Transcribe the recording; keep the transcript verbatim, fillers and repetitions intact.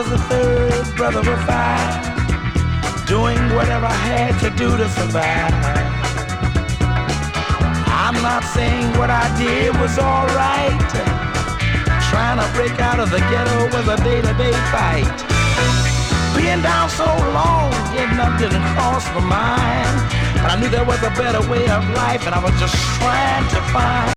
was the third brother of five, doing whatever I had to do to survive. I'm not saying what I did was alright. Trying to break out of the ghetto was a day-to-day fight. Being down so long, getting up didn't cross my mind. But I knew there was a better way of life, and I was just trying to find